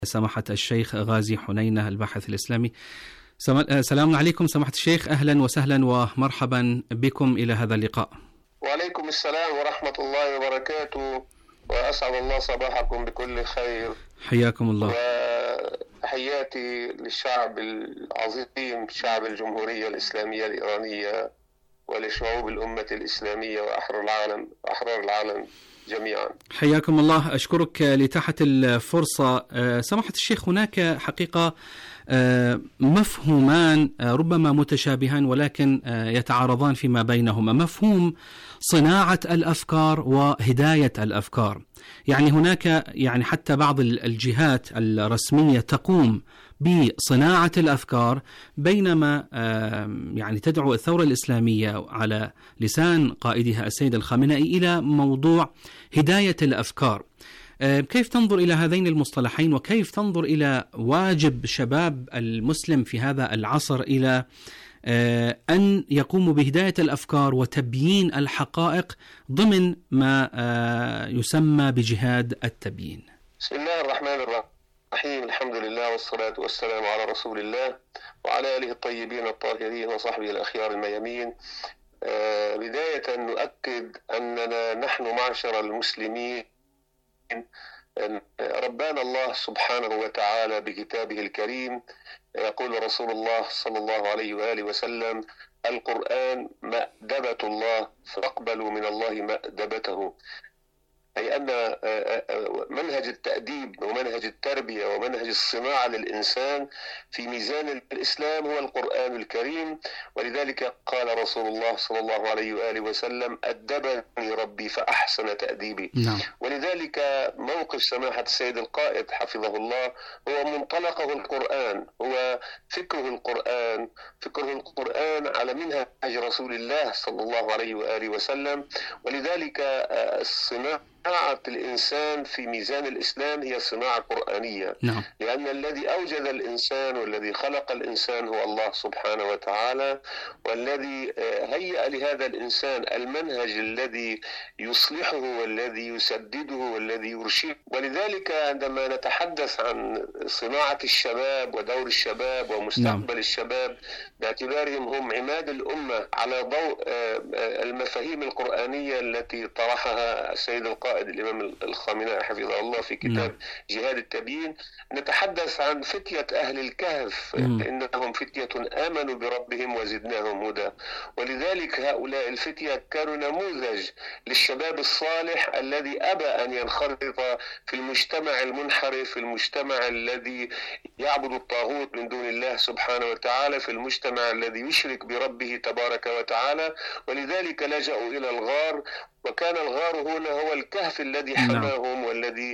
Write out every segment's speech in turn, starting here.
سماحة الشيخ غازي حنينة الباحث الإسلامي. سلام عليكم سماحة الشيخ، أهلا وسهلا ومرحبا بكم إلى هذا اللقاء. وعليكم السلام ورحمة الله وبركاته، وأسعد الله صباحكم بكل خير. حياكم الله. وتحياتي للشعب العظيم، شعب الجمهورية الإسلامية الإيرانية، ولشعوب الأمة الإسلامية وأحرار العالم جميعا. حياكم الله، أشكرك لإتاحة الفرصة. سماحة الشيخ، هناك حقيقة مفهومان ربما متشابهان ولكن يتعارضان فيما بينهما، مفهوم صناعة الأفكار وهداية الأفكار. يعني هناك حتى بعض الجهات الرسمية تقوم بصناعة الأفكار، بينما تدعو الثورة الإسلامية على لسان قائدها السيد الخامنئي إلى موضوع هداية الأفكار. كيف تنظر إلى هذين المصطلحين، وكيف تنظر إلى واجب شباب المسلم في هذا العصر إلى أن يقوموا بهداية الأفكار وتبيين الحقائق ضمن ما يسمى بجهاد التبيين؟ بسم الله الرحمن الرحيم، الحمد لله والصلاة والسلام على رسول الله وعلى آله الطيبين الطاهرين وصحبه الأخيار الميامين. بداية نؤكد أننا نحن معشر المسلمين ربنا الله سبحانه وتعالى بكتابه الكريم. يقول رسول الله صلى الله عليه وآله وسلم: القرآن مأدبة الله فاقبلوا من الله مأدبته. أي أن منهج التأديب ومنهج التربية ومنهج الصناعة للإنسان في ميزان الإسلام هو القرآن الكريم. ولذلك قال رسول الله صلى الله عليه وآله وسلم: أدبني ربي فأحسن تأديبي. ولذلك موقف سماحة السيد القائد حفظه الله هو منطلقه القرآن، هو فكره القرآن على منهج رسول الله صلى الله عليه وآله وسلم. ولذلك الصناعة الإنسان في ميزان الإسلام هي صناعة قرآنية. لأن الذي أوجد الإنسان والذي خلق الإنسان هو الله سبحانه وتعالى، والذي هيأ لهذا الإنسان المنهج الذي يصلحه والذي يسدده والذي يرشده. ولذلك عندما نتحدث عن صناعة الشباب ودور الشباب ومستقبل الشباب باعتبارهم هم عماد الأمة على ضوء المفاهيم القرآنية التي طرحها السيد القائد الإمام الخامنئي حفظه الله في كتاب جهاد التبيين، نتحدث عن فتية أهل الكهف، إنهم فتية آمنوا بربهم وزدناهم هدى. ولذلك هؤلاء الفتية كانوا نموذج للشباب الصالح الذي أبى أن ينخرط في المجتمع المنحرف، في المجتمع الذي يعبد الطاغوت من دون الله سبحانه وتعالى، في المجتمع الذي يشرك بربه تبارك وتعالى. ولذلك لجأوا إلى الغار، وكان الغار هنا هو الكهف الذي حماهم والذي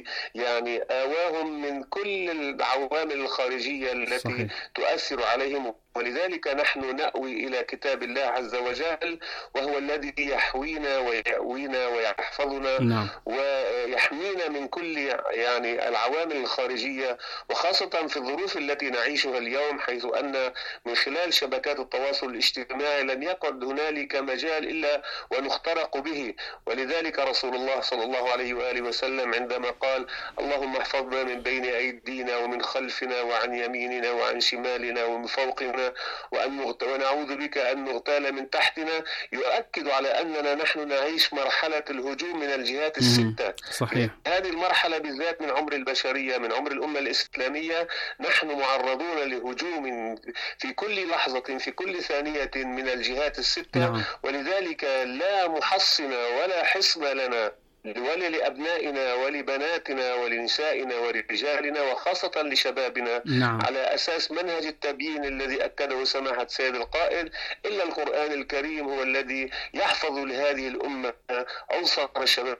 آواهم من كل العوامل الخارجية التي تؤثر عليهم. ولذلك نحن نأوي إلى كتاب الله عز وجل، وهو الذي يحوينا ويأوينا ويحفظنا ويحمينا من كل العوامل الخارجية، وخاصة في الظروف التي نعيشها اليوم، حيث أن من خلال شبكات التواصل الاجتماعي لم يقعد هنالك مجال إلا ونخترق به. ولذلك رسول الله صلى الله عليه وآله وسلم عندما قال: اللهم احفظنا من بين أيدينا ومن خلفنا وعن يميننا وعن شمالنا ومن فوقنا ونعوذ بك أن نغتال من تحتنا، يؤكد على أننا نحن نعيش مرحلة الهجوم من الجهات الستة. صحيح. هذه المرحلة بالذات من عمر البشرية، من عمر الأمة الإسلامية، نحن معرضون لهجوم في كل لحظة في كل ثانية من الجهات الستة. ولذلك لا محصن ولا حصن لنا ولأبنائنا ولبناتنا ولنسائنا ولرجالنا وخاصة لشبابنا على أساس منهج التبيين الذي أكده سماحة سيد القائد، إلا القرآن الكريم هو الذي يحفظ لهذه الأمة عنصر الشباب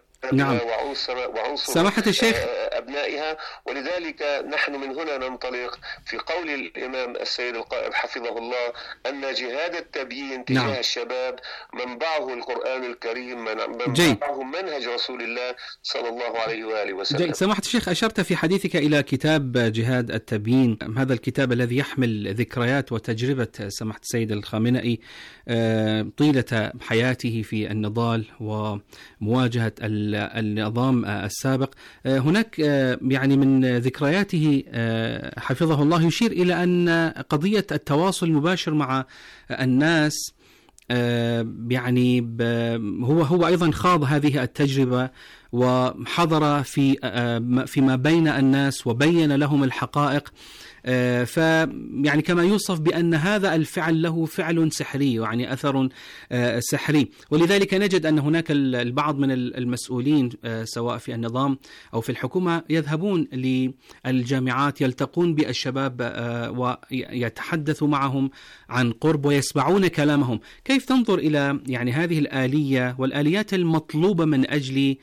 وعنصر سماحة الشيخ أبنائها. ولذلك نحن من هنا ننطلق في قول الإمام السيد القائد حفظه الله أن جهاد التبيين تجاه الشباب منبعه القرآن الكريم، منبعه منهج رسول الله صلى الله عليه وآله وسلم. سماحة الشيخ، أشرت في حديثك إلى كتاب جهاد التبيين، هذا الكتاب الذي يحمل ذكريات وتجربة سماحة السيد الخامنئي طيلة حياته في النضال ومواجهة النظام السابق. هناك يعني من ذكرياته حفظه الله يشير إلى أن قضية التواصل المباشر مع الناس يعني هو أيضا خاض هذه التجربة وحضر فيما بين الناس وبين لهم الحقائق. فيعني كما يوصف بأن هذا الفعل له فعل سحري، يعني أثر سحري. ولذلك نجد أن هناك البعض من المسؤولين سواء في النظام أو في الحكومة يذهبون للجامعات يلتقون بالشباب ويتحدثوا معهم عن قرب ويسمعون كلامهم. كيف تنظر إلى يعني هذه الآلية والآليات المطلوبة من أجل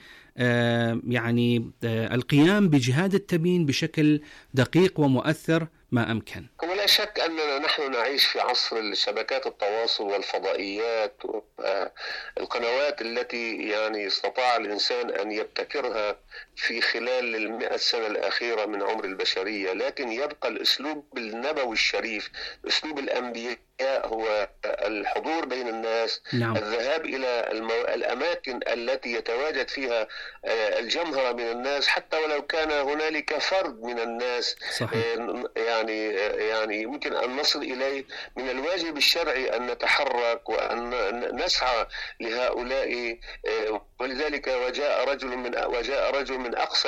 يعني القيام بجهاد التبيين بشكل دقيق ومؤثر ما أمكن؟ ولا شك أننا نحن نعيش في عصر شبكات التواصل والفضائيات، القنوات التي يعني استطاع الإنسان أن يبتكرها في خلال 100 سنة الأخيرة من عمر البشرية. لكن يبقى الأسلوب النبوي الشريف، أسلوب الأنبياء، هو الحضور بين الناس. نعم. الذهاب إلى الأماكن التي يتواجد فيها الجمهرة من الناس، حتى ولو كان هنالك فرد من الناس. صحيح. يعني يمكن أن نصل إليه. من الواجب الشرعي أن نتحرك وأن نسعى لهؤلاء. ولذلك وجاء رجل من أقصى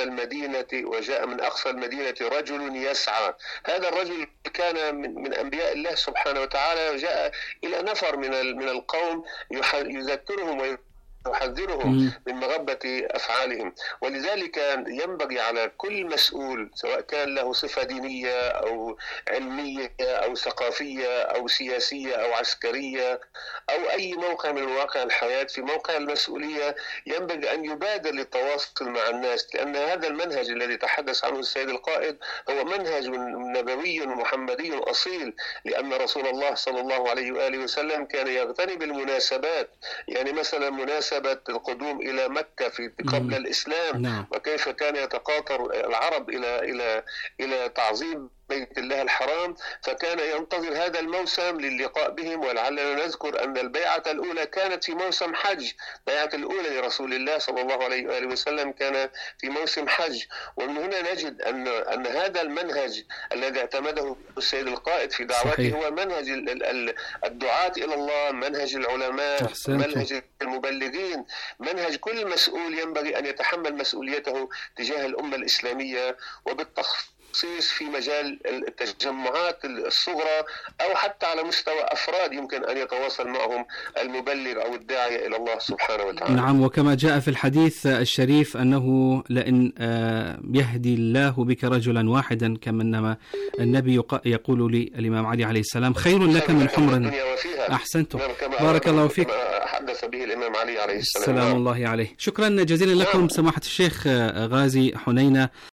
المدينة رجل يسعى. هذا الرجل كان من أنبياء الله سبحانه وتعالى، وجاء إلى نفر من القوم يذكرهم ويحذرهم من مغبة أفعالهم. ولذلك ينبغي على كل مسؤول، سواء كان له صفة دينية أو علمية أو ثقافية أو سياسية أو عسكرية أو أي موقع من مواقع الحياة، في موقع المسؤولية ينبغي أن يبادر للتواصل مع الناس، لأن هذا المنهج الذي تحدث عنه السيد القائد هو منهج نبوي محمدي أصيل. لأن رسول الله صلى الله عليه وآله وسلم كان يغتني بالمناسبات، يعني مثلا مناسبة القدوم إلى مكة في قبل الإسلام. نعم. وكيف كان يتقاطر العرب إلى تعظيم بيت الله الحرام، فكان ينتظر هذا الموسم للقاء بهم. ولعلنا نذكر أن البيعة الأولى كانت في موسم حج، البيعة الأولى لرسول الله صلى الله عليه وآله وسلم كان في موسم حج. ومن هنا نجد أن هذا المنهج الذي اعتمده السيد القائد في دعوته صحيح. هو منهج الدعاة إلى الله، منهج العلماء، منهج المبلغين، منهج كل مسؤول ينبغي أن يتحمل مسؤوليته تجاه الأمة الإسلامية، وبالتخصيص في مجال التجمعات الصغرى أو حتى على مستوى أفراد يمكن أن يتواصل معهم المبلغ أو الداعية إلى الله سبحانه وتعالى. نعم. وكما جاء في الحديث الشريف أنه لئن يهدي الله بك رجلا واحدا، كما إنما النبي يقول للإمام علي عليه السلام خير لك من حمر. أحسنتم. بارك الله فيك. حدث به الإمام علي عليه السلام. سلام الله عليه. شكرا جزيلا لكم سماحة الشيخ غازي حنينة